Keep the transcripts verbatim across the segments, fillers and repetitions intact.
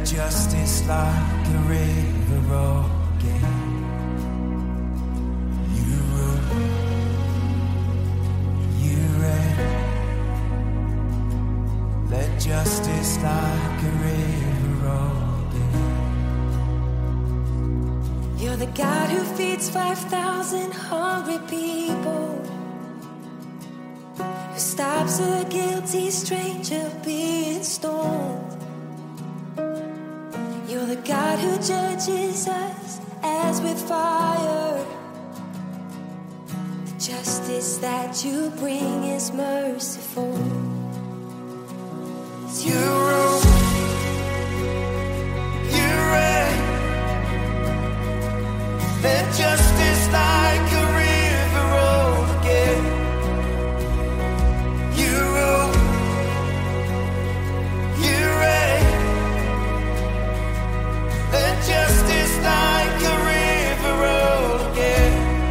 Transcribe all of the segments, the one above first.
justice like a river rolling. You rule, you reign. Let justice like a river rolling. You're the God who feeds five thousand hungry people, who stops a guilty stranger being stoned. You're the God who judges us as with fire. The justice that you bring is merciful. You rule, you reign. Let justice like a river roll again. You rule, you reign. Let justice like a river roll again.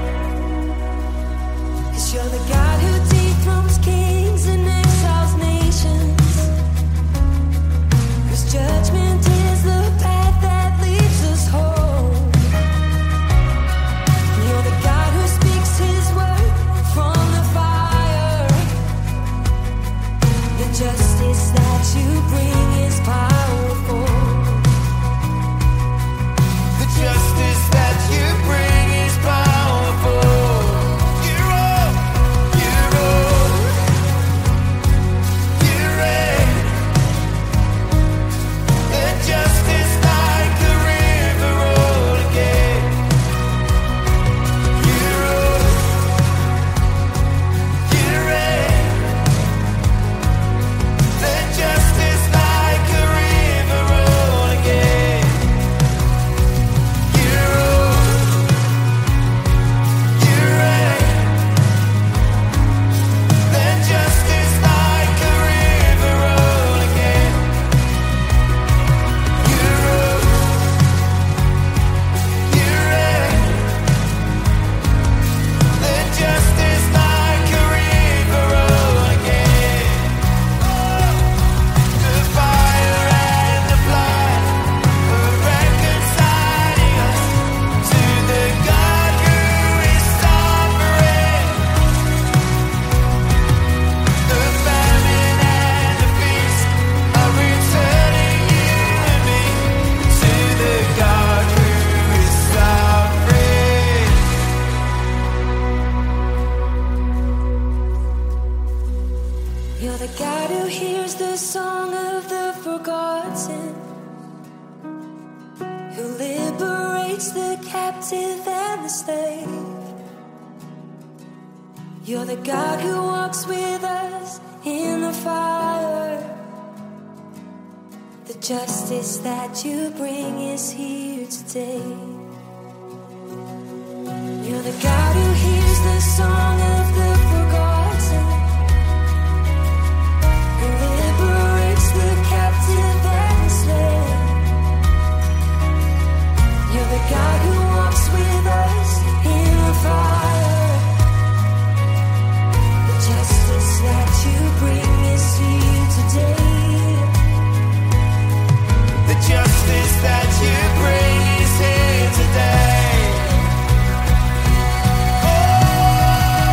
'Cause you're the God who dethrones kings and exiles nations, whose judgment is the path that leads us home. You're the God who speaks his word from the fire. The justice that you bring is powerful. The justice that you bring is powerful. You rule, you rule, you reign. Let justice like a river roll again. You rule, you reign. Let justice like a river roll again. You rule, you reign. Let justice like a river roll again. You rule, you reign. Let justice like a river roll again. The fire and the blood are reconciling us to the God who is sovereign. The famine and the feast are returning you and me to the God who is sovereign. You're the God who hears the song of the forgotten, who liberates the captive and the slave. You're the God who walks with us in the fire. The justice that you bring is here today. You're the God who hears the song of the forgotten, who liberates the captive and the slave. You're the God who walks with us in the fire. The justice that you bring is here today. The justice that you bring is here today. Oh,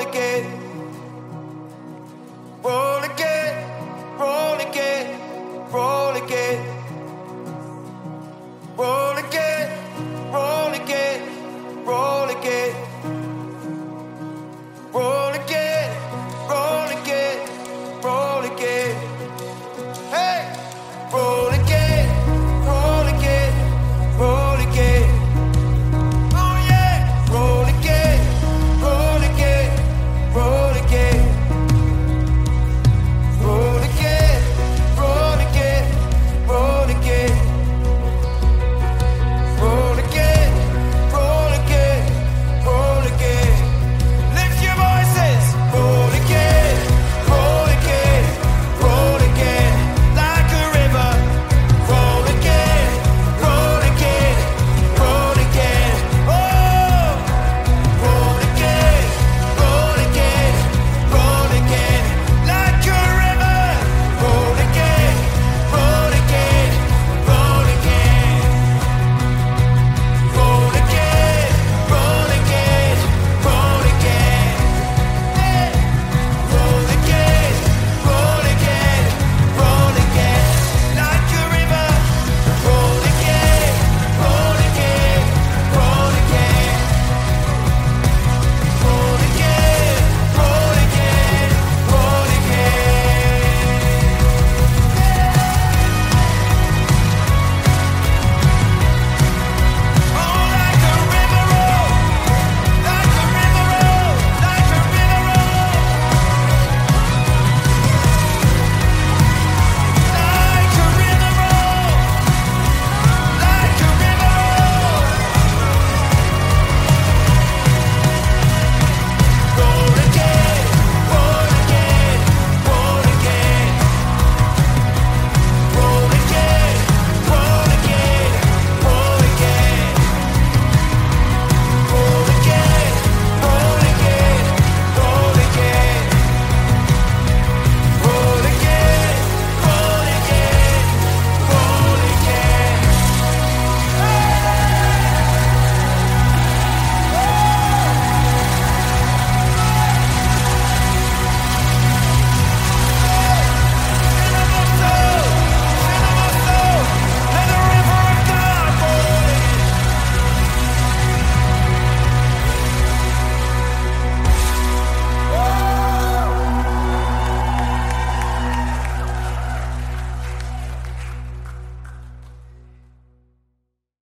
forget.